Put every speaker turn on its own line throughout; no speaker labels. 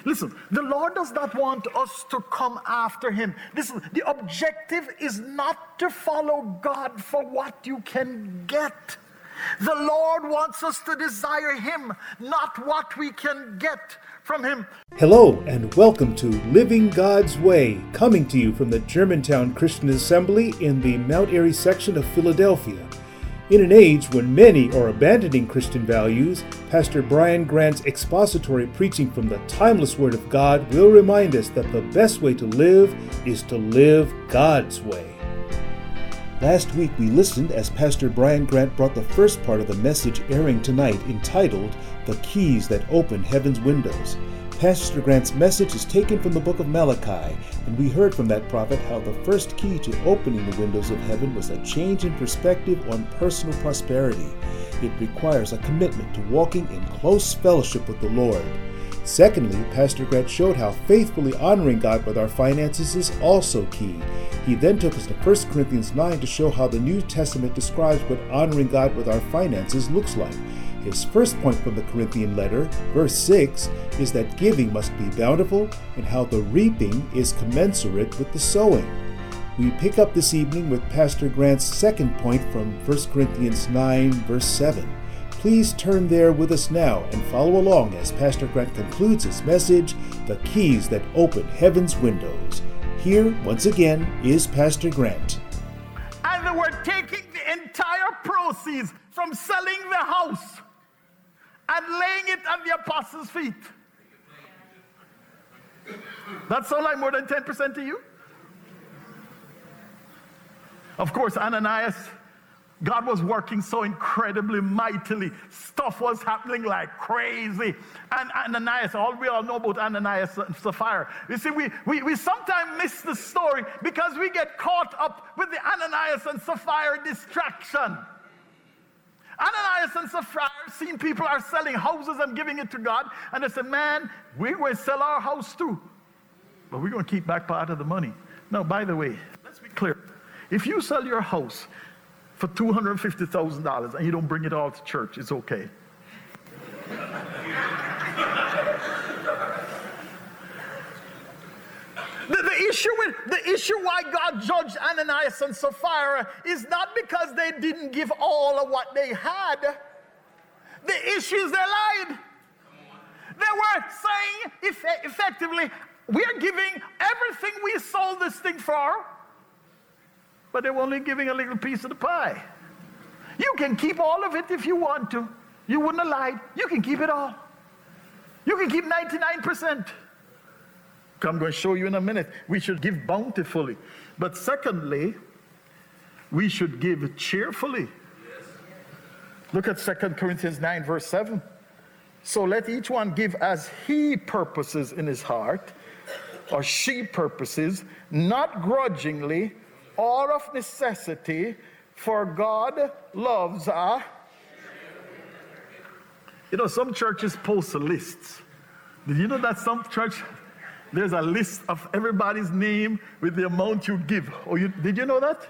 Listen, the Lord does not want us to come after him. Listen, the objective is not to follow God for what you can get. The Lord wants us to desire him, not what we can get from him.
Hello and welcome to Living God's Way, coming to you from the Germantown Christian Assembly in the Mount Airy section of Philadelphia. In an age when many are abandoning Christian values, Pastor Brian Grant's expository preaching from the timeless Word of God will remind us that the best way to live is to live God's way. Last week we listened as Pastor Brian Grant brought the first part of the message airing tonight entitled, The Keys That Open Heaven's Windows. Pastor Grant's message is taken from the book of Malachi, and we heard from that prophet how the first key to opening the windows of heaven was a change in perspective on personal prosperity. It requires a commitment to walking in close fellowship with the Lord. Secondly, Pastor Grant showed how faithfully honoring God with our finances is also key. He then took us to 1 Corinthians 9 to show how the New Testament describes what honoring God with our finances looks like. His first point from the Corinthian letter, verse 6, is that giving must be bountiful and how the reaping is commensurate with the sowing. We pick up this evening with Pastor Grant's second point from 1 Corinthians 9, verse 7. Please turn there with us now and follow along as Pastor Grant concludes his message, The Keys That Open Heaven's Windows. Here, once again, is Pastor Grant.
And we're taking the entire proceeds from selling the house and laying it at the apostles' feet. That sound like more than 10% to you? Of course, Ananias, God was working so incredibly mightily. Stuff was happening like crazy. And Ananias, we all know about Ananias and Sapphira. You see, we sometimes miss the story because we get caught up with the Ananias and Sapphira distraction. Ananias and Sapphira seen people are selling houses and giving it to God. And they said, man, we're going to sell our house too. But we're going to keep back part of the money. Now, by the way, let's be clear. If you sell your house for $250,000 and you don't bring it all to church, it's okay. The issue why God judged Ananias and Sapphira is not because they didn't give all of what they had. The issue is they lied. They were saying effectively, we are giving everything we sold this thing for, but they were only giving a little piece of the pie. You can keep all of it if you want to. You wouldn't have lied. You can keep it all. You can keep 99%. I'm going to show you in a minute. We should give bountifully. But secondly, we should give cheerfully. Look at 2 Corinthians 9, verse 7. So let each one give as he purposes in his heart, or she purposes, not grudgingly, or of necessity, for God loves some churches post lists. Did you know that some church, there's a list of everybody's name with the amount you give? Did you know that?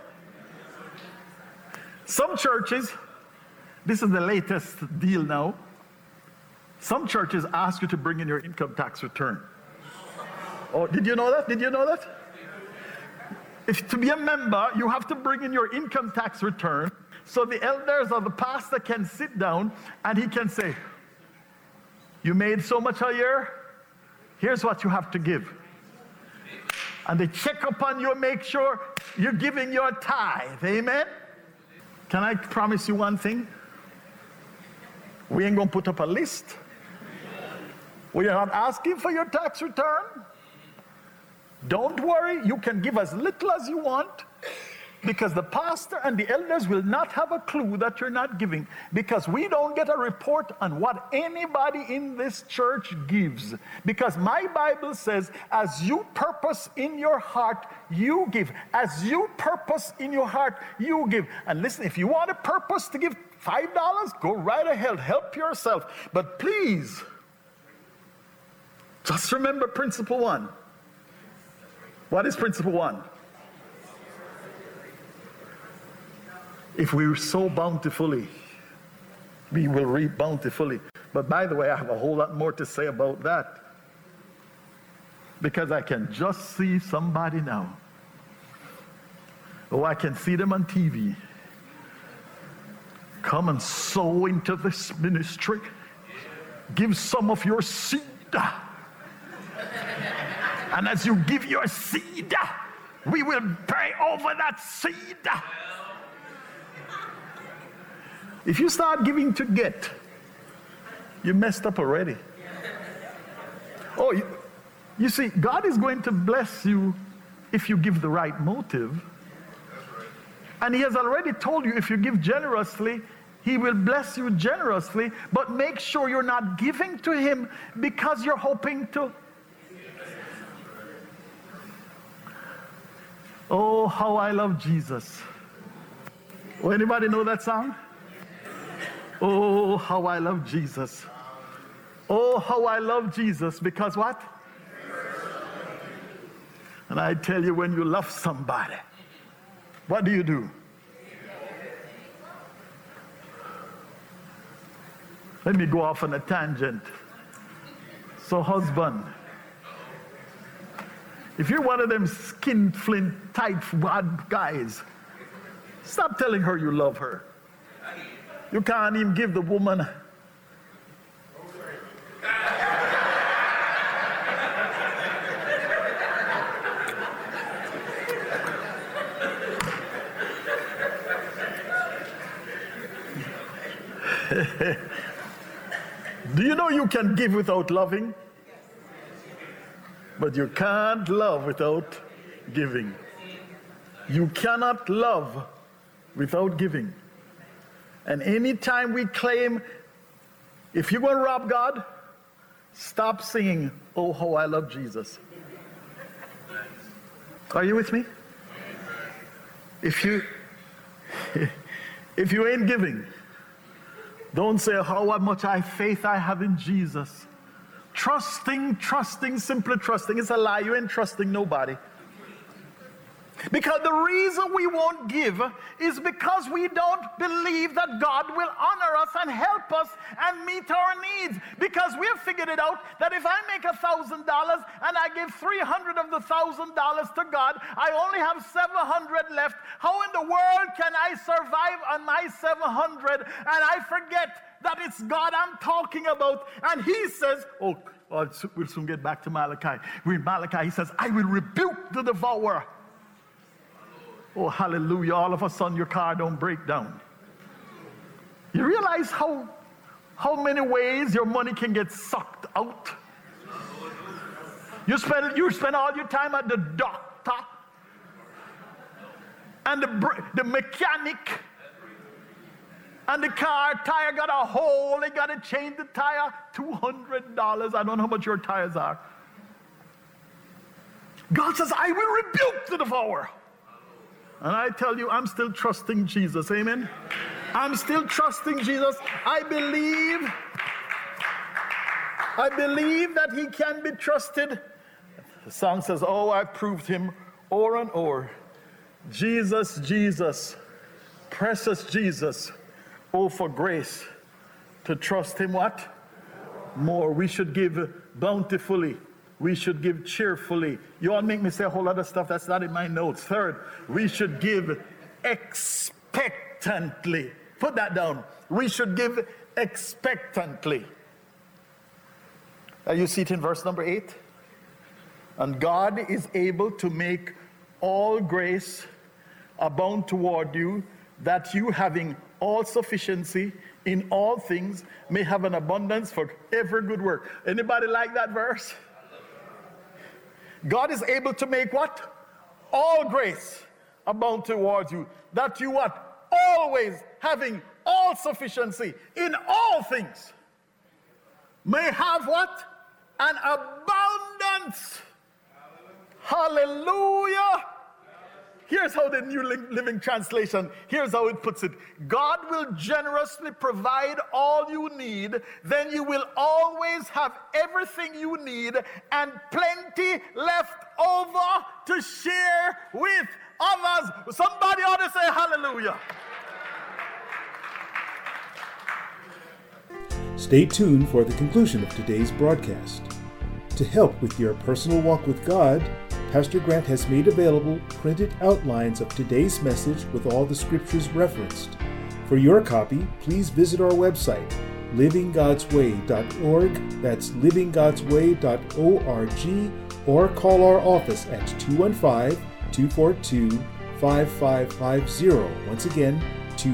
Some churches, this is the latest deal now, some churches ask you to bring in your income tax return. Oh, did you know that? Did you know that? If to be a member, you have to bring in your income tax return so the elders or the pastor can sit down and he can say, you made so much a year, here's what you have to give. And they check upon you and make sure you're giving your tithe. Amen? Can I promise you one thing? We ain't going to put up a list. We are not asking for your tax return. Don't worry, you can give as little as you want because the pastor and the elders will not have a clue that you're not giving because we don't get a report on what anybody in this church gives. Because my Bible says, as you purpose in your heart, you give. As you purpose in your heart, you give. And listen, if you want a purpose to give $5, go right ahead, help yourself. But please, just remember principle 1. What is principle 1? If we sow bountifully, we will reap bountifully. But by the way, I have a whole lot more to say about that. Because I can just see somebody now. Oh, I can see them on TV. Come and sow into this ministry. Give some of your seed. And as you give your seed, we will pray over that seed. If you start giving to get, you messed up already. Oh, you see, God is going to bless you if you give the right motive. And he has already told you if you give generously, he will bless you generously, but make sure you're not giving to him because you're hoping to. Oh, how I love Jesus. Oh, anybody know that song? Oh, how I love Jesus. Oh, how I love Jesus, because what? And I tell you, when you love somebody, what do? Let me go off on a tangent. So husband, if you're one of them skin flint tight wad guys, stop telling her you love her. You can't even give the woman. Do you know you can give without loving? But you can't love without giving. You cannot love without giving. And anytime we claim, if you're going to rob God, stop singing, oh, how I love Jesus. Are you with me? If you ain't giving, don't say how much faith I have in Jesus. Trusting, simply trusting. It's a lie. You ain't trusting nobody. Because the reason we won't give is because we don't believe that God will honor us and help us and meet our needs. Because we have figured it out that if I make $1,000 and I give 300 of the $1,000 to God, I only have 700 left. How in the world can I survive on my 700? And I forget that it's God I'm talking about. And he says, we'll soon get back to Malachi. Read Malachi, he says, I will rebuke the devourer. Oh, hallelujah. All of a sudden your car don't break down. You realize how many ways your money can get sucked out? You spend all your time at the doctor and the mechanic, and the car tire got a hole. They got to change the tire. $200. I don't know how much your tires are. God says, I will rebuke the devourer. And I tell you, I'm still trusting Jesus. Amen? I'm still trusting Jesus. I believe that he can be trusted. The song says, oh, I proved him o'er and o'er. Jesus, Jesus, precious Jesus. Oh, for grace to trust him what? More. We should give bountifully. We should give cheerfully. You all make me say a whole lot of stuff that's not in my notes. Third, we should give expectantly. Put that down. We should give expectantly. You see it in verse number 8. And God is able to make all grace abound toward you, that you, having all sufficiency in all things, may have an abundance for every good work. Anybody like that verse? God is able to make what? All grace abound towards you. That you what? Always having all sufficiency in all things. May have what? An abundance. Hallelujah. Here's how the New Living Translation, here's how it puts it. God will generously provide all you need, then you will always have everything you need and plenty left over to share with others. Somebody ought to say hallelujah.
Stay tuned for the conclusion of today's broadcast. To help with your personal walk with God, Pastor Grant has made available printed outlines of today's message with all the scriptures referenced. For your copy, please visit our website, livinggodsway.org. That's livinggodsway.org, or call our office at 215-242-5550. Once again,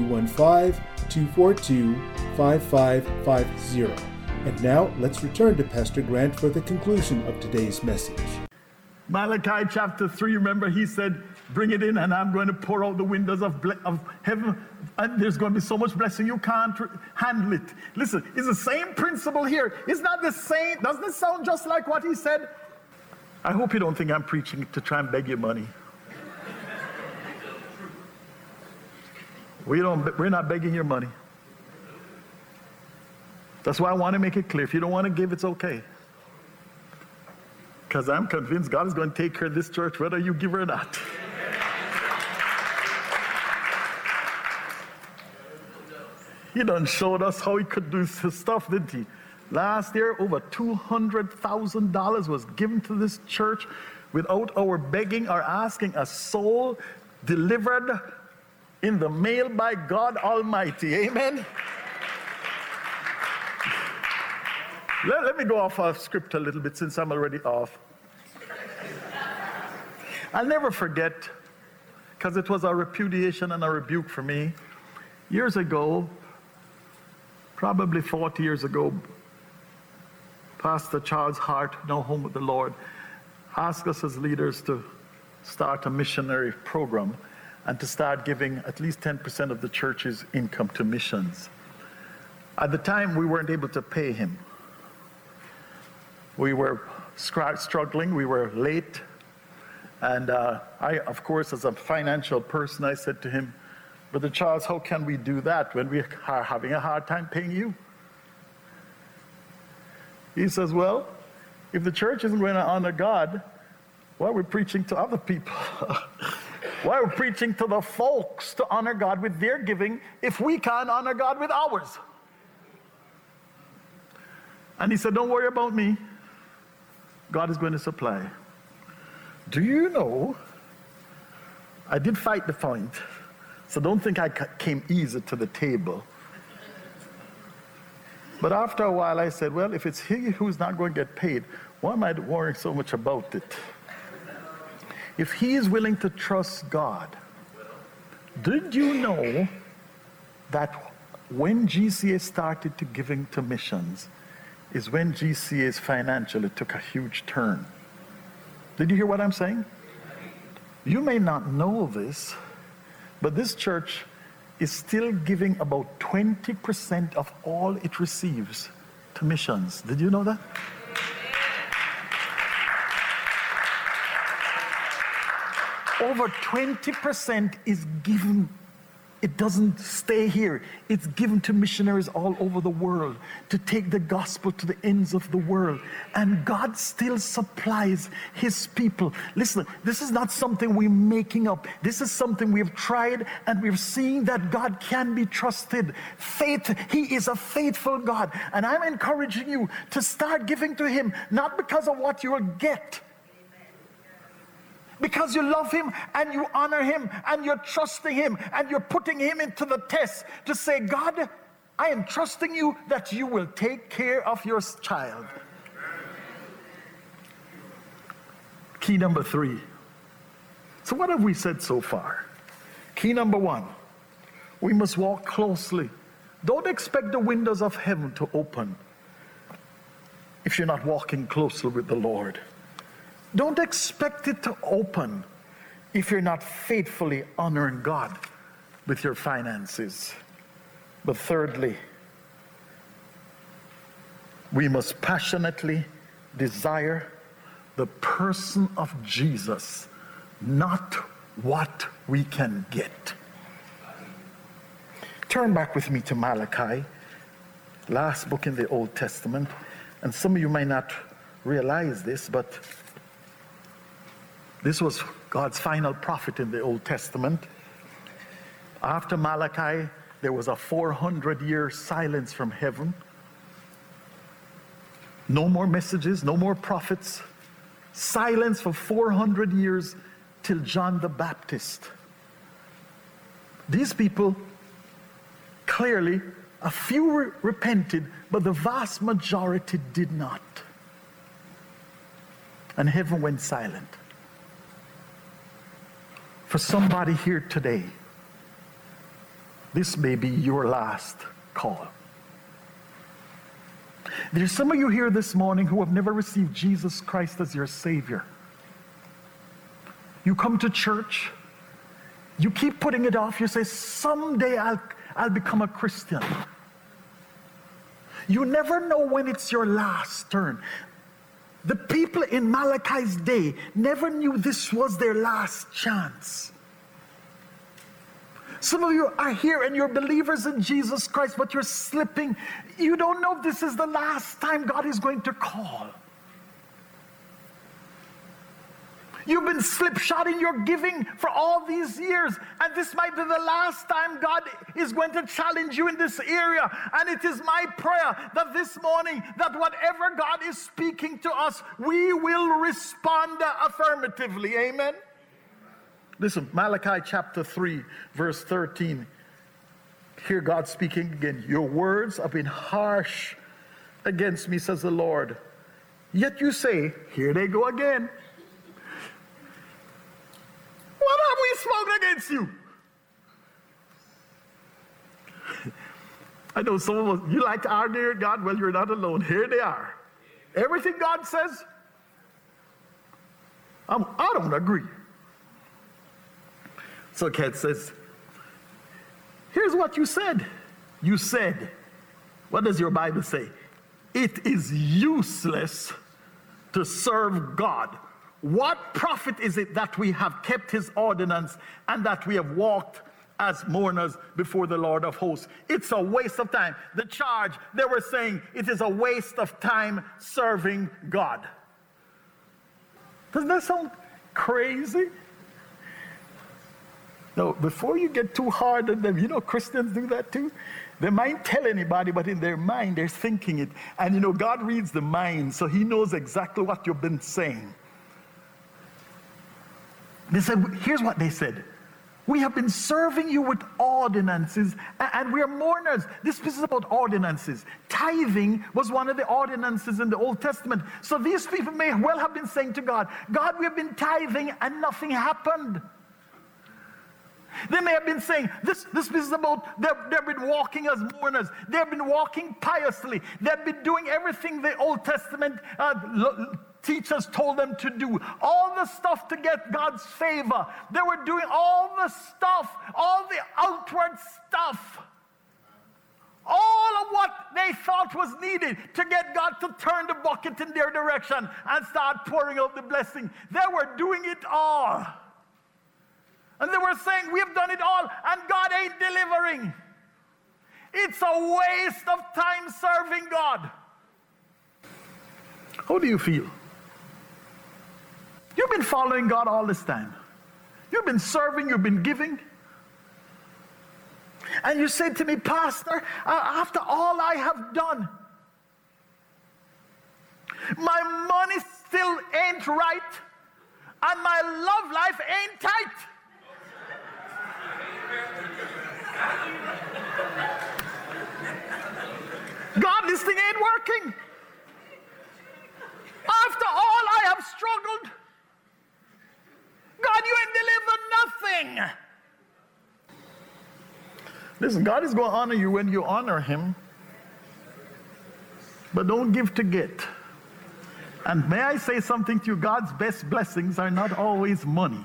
215-242-5550. And now let's return to Pastor Grant for the conclusion of today's message.
Malachi chapter 3, remember he said, bring it in and I'm going to pour out the windows of heaven, and there's going to be so much blessing you can't handle it. Listen, it's the same principle here. It's not the same. Doesn't it sound just like what he said? I hope you don't think I'm preaching to try and beg your money. We're not begging your money. That's why I want to make it clear. If you don't want to give, it's okay. Because I'm convinced God is going to take care of this church whether you give or not. He done showed us how he could do his stuff, didn't he? Last year, over $200,000 was given to this church without our begging or asking. A soul delivered in the mail by God Almighty. Amen? Let me go off script a little bit since I'm already off. I'll never forget, because it was a repudiation and a rebuke for me. Years ago, probably 40 years ago, Pastor Charles Hart, now home with the Lord, asked us as leaders to start a missionary program and to start giving at least 10% of the church's income to missions. At the time, we weren't able to pay him. We were struggling, we were late, and I, of course, as a financial person, I said to him, Brother Charles, how can we do that when we are having a hard time paying you? He says, well, if the church isn't going to honor God, why are we preaching to other people? Why are we preaching to the folks to honor God with their giving if we can't honor God with ours? And he said, don't worry about me. God is going to supply. Do you know, I did fight the point, so don't think I came easy to the table. But after a while I said, well, if it's he who's not going to get paid, why am I worrying so much about it? If he is willing to trust God, did you know that when GCA started to giving to missions, is when GCA's financially took a huge turn? Did you hear what I'm saying? You may not know this, but this church is still giving about 20% of all it receives to missions. Did you know that? Over 20% is given. It doesn't stay here. It's given to missionaries all over the world to take the gospel to the ends of the world. And God still supplies his people. Listen, this is not something we're making up. This is something we've tried, and we've seen that God can be trusted. Faith, he is a faithful God. And I'm encouraging you to start giving to him, not because of what you'll get, because you love him and you honor him and you're trusting him and you're putting him into the test to say, God, I am trusting you that you will take care of your child. Key number 3. So what have we said so far? Key number 1, we must walk closely. Don't expect the windows of heaven to open if you're not walking closely with the Lord. Don't expect it to open if you're not faithfully honoring God with your finances. But thirdly, we must passionately desire the person of Jesus, not what we can get. Turn back with me to Malachi, last book in the Old Testament. And some of you might not realize this, but this was God's final prophet in the Old Testament. After Malachi, there was a 400-year silence from heaven. No more messages, no more prophets. Silence for 400 years till John the Baptist. These people, clearly, a few repented, but the vast majority did not. And heaven went silent. For somebody here today, this may be your last call. There's some of you here this morning who have never received Jesus Christ as your Savior. You come to church, you keep putting it off, you say, someday I'll become a Christian. You never know when it's your last turn. The people in Malachi's day never knew this was their last chance. Some of you are here and you're believers in Jesus Christ, but you're slipping. You don't know if this is the last time God is going to call. You've been slipshod in your giving for all these years, and this might be the last time God is going to challenge you in this area. And it is my prayer that this morning, that whatever God is speaking to us, we will respond affirmatively. Amen? Listen, Malachi chapter 3, verse 13. Hear God speaking again. Your words have been harsh against me, says the Lord. Yet you say, here they go again. What have we spoken against you? I know some of us, you like to argue with God. Well, you're not alone. Here they are. Everything God says, I don't agree. So Kat says, here's what you said. You said, what does your Bible say? It is useless to serve God. What profit is it that we have kept his ordinance and that we have walked as mourners before the Lord of hosts? It's a waste of time. The charge, they were saying, it is a waste of time serving God. Doesn't that sound crazy? No, before you get too hard on them, you know Christians do that too. They might tell anybody, but in their mind they're thinking it. And you know, God reads the mind, so he knows exactly what you've been saying. They said, here's what they said. We have been serving you with ordinances, and we are mourners. This is about ordinances. Tithing was one of the ordinances in the Old Testament. So these people may well have been saying to God, God, we have been tithing and nothing happened. They may have been saying, this is about, they've been walking as mourners. They've been walking piously. They've been doing everything the Old Testament teachers told them to do. All the stuff to get God's favor. They were doing all the stuff, all the outward stuff. All of what they thought was needed to get God to turn the bucket in their direction and start pouring out the blessing. They were doing it all. And they were saying, we have done it all, and God ain't delivering. It's a waste of time serving God. How do you feel? You've been following God all this time. You've been serving, you've been giving. And you said to me, Pastor, after all I have done, my money still ain't right, and my love life ain't tight. God, this thing ain't working. After all I have struggled, God, you ain't delivered nothing. Listen, God is going to honor you when you honor him, but don't give to get. And may I say something to you, God's best blessings are not always money.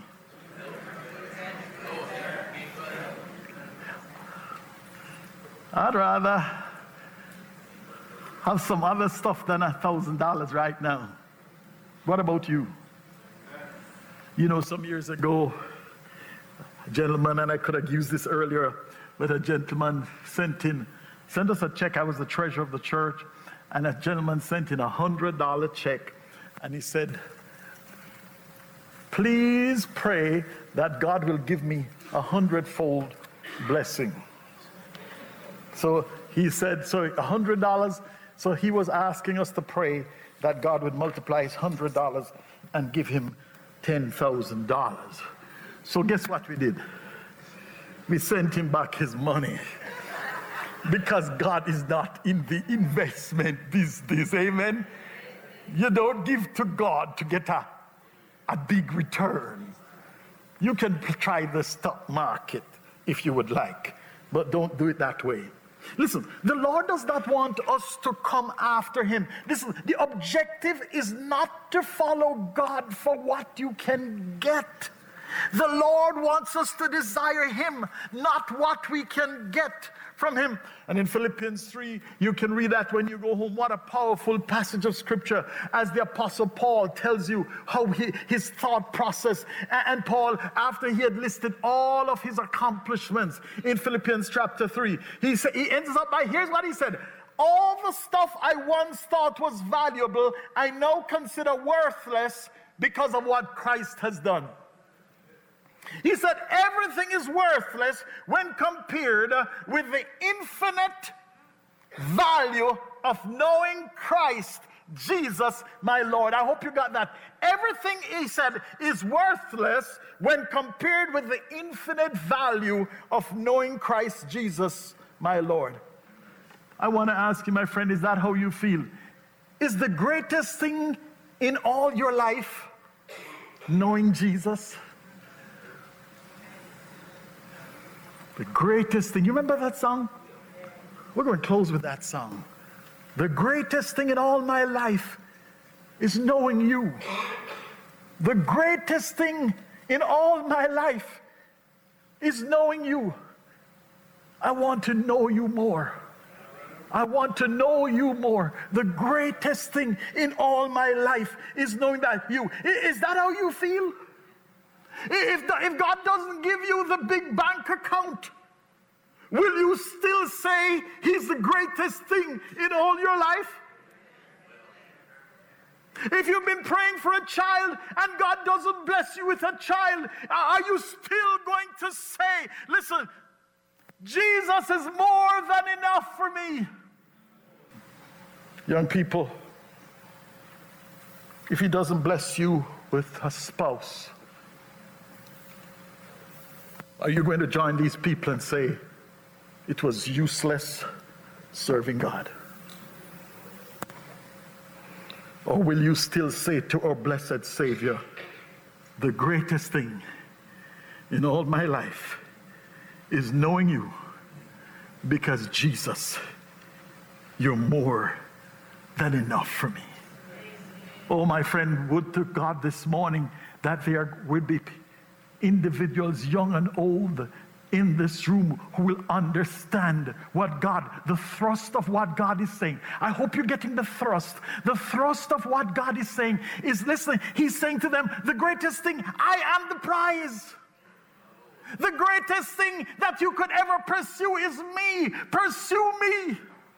I'd rather have some other stuff than $1,000 right now. What about you? You know, some years ago, a gentleman, and I could have used this earlier, but a gentleman sent us a check. I was the treasurer of the church, and a gentleman sent in $100 check, and he said, please pray that God will give me 100-fold blessing. So he said, so $100, So he was asking us to pray that God would multiply his $100 and give him $10,000. So guess what we did? We sent him back his money. Because God is not in the investment business, amen? You don't give to God to get a big return. You can try the stock market if you would like, but don't do it that way. Listen, the Lord does not want us to come after him. Listen, the objective is not to follow God for what you can get. The Lord wants us to desire him, not what we can get from him. And in Philippians 3, you can read that when you go home. What a powerful passage of scripture, as the Apostle Paul tells you how his thought process. And Paul, after he had listed all of his accomplishments in Philippians chapter 3, he ends up by, here's what he said: all the stuff I once thought was valuable, I now consider worthless because of what Christ has done. He said everything is worthless when compared with the infinite value of knowing Christ Jesus my Lord. I hope you got that. Everything, he said, is worthless when compared with the infinite value of knowing Christ Jesus my Lord. I want to ask you, my friend, is that how you feel? Is the greatest thing in all your life knowing Jesus? The greatest thing. You remember that song? We're going to close with that song. The greatest thing in all my life is knowing you. The greatest thing in all my life is knowing you. I want to know you more. I want to know you more. The greatest thing in all my life is knowing that you. Is that how you feel? If God doesn't give you the big bank account, will you still say he's the greatest thing in all your life? If you've been praying for a child and God doesn't bless you with a child, are you still going to say, listen, Jesus is more than enough for me? Young people, if he doesn't bless you with a spouse, are you going to join these people and say, it was useless serving God? Or will you still say to our blessed Savior, the greatest thing in all my life is knowing you, because Jesus, you're more than enough for me. Oh, my friend, would to God this morning that there would be individuals, young and old, in this room who will understand what God, the thrust of what God is saying. I hope you're getting the thrust. The thrust of what God is saying is, listen, he's saying to them, the greatest thing, I am the prize. The greatest thing that you could ever pursue is me. Pursue me.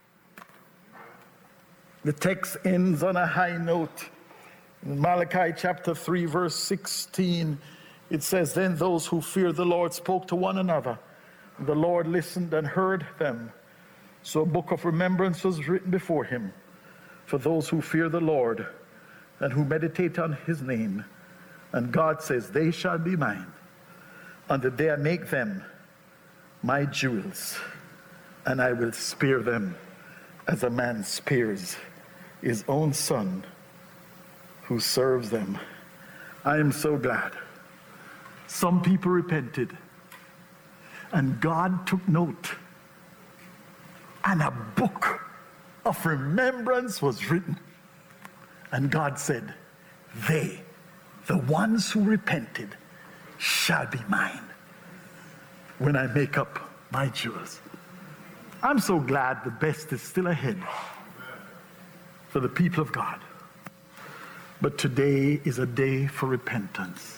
The text ends on a high note. In Malachi chapter 3, verse 16, it says, then those who feared the Lord spoke to one another. The Lord listened and heard them. So a book of remembrance was written before him for those who fear the Lord and who meditate on his name. And God says, they shall be mine on the day I make them my jewels, and I will spare them as a man spares his own son who serves them. I am so glad. Some people repented, and God took note, and a book of remembrance was written. And God said, they, the ones who repented, shall be mine when I make up my jewels. I'm so glad the best is still ahead for the people of God. But today is a day for repentance.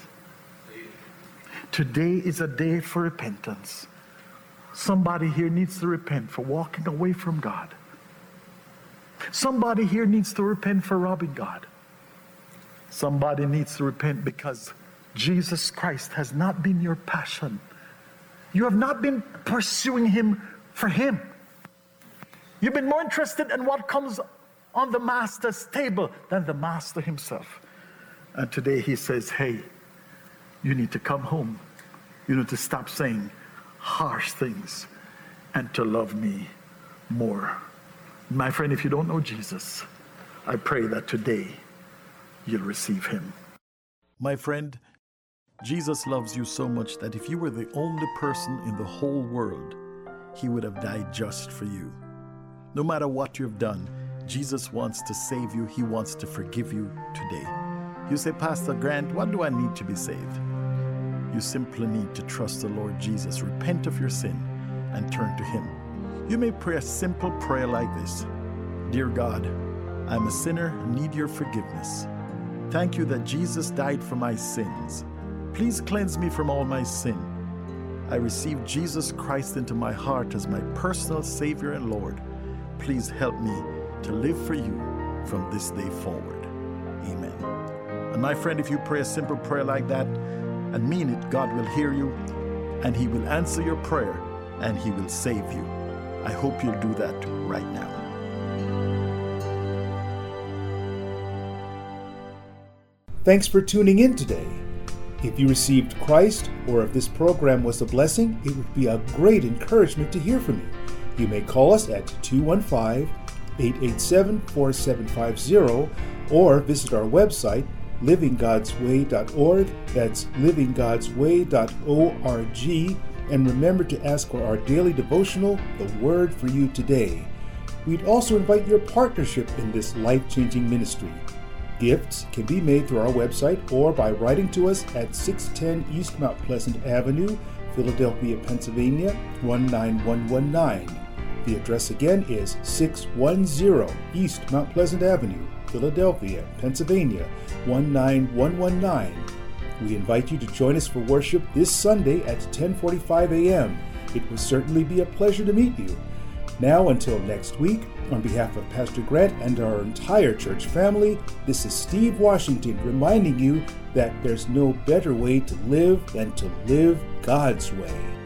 Today is a day for repentance. Somebody here needs to repent for walking away from God. Somebody here needs to repent for robbing God. Somebody needs to repent because Jesus Christ has not been your passion. You have not been pursuing him for him. You've been more interested in what comes on the master's table than the master himself. And today he says, hey, you need to come home. You need to stop saying harsh things and to love me more. My friend, if you don't know Jesus, I pray that today you'll receive him.
My friend, Jesus loves you so much that if you were the only person in the whole world, he would have died just for you. No matter what you've done, Jesus wants to save you. He wants to forgive you today. You say, Pastor Grant, what do I need to be saved? You simply need to trust the Lord Jesus, repent of your sin, and turn to him. You may pray a simple prayer like this. Dear God, I'm a sinner and need your forgiveness. Thank you that Jesus died for my sins. Please cleanse me from all my sin. I receive Jesus Christ into my heart as my personal Savior and Lord. Please help me to live for you from this day forward. Amen. And my friend, if you pray a simple prayer like that and mean it, God will hear you and he will answer your prayer and he will save you. I hope you'll do that right now.
Thanks for tuning in today. If you received Christ, or if this program was a blessing, it would be a great encouragement to hear from you. You may call us at 215-887-4750 or visit our website, livinggodsway.org. That's livinggodsway.org. And remember to ask for our daily devotional, The Word for You Today. We'd also invite your partnership in this life-changing ministry. Gifts can be made through our website or by writing to us at 610 East Mount Pleasant Avenue, Philadelphia, Pennsylvania, 19119. The address again is 610 East Mount Pleasant Avenue, Philadelphia, Pennsylvania, 19119. We invite you to join us for worship this Sunday at 10:45 a.m. It will certainly be a pleasure to meet you. Now, until next week, on behalf of Pastor Grant and our entire church family, this is Steve Washington reminding you that there's no better way to live than to live God's way.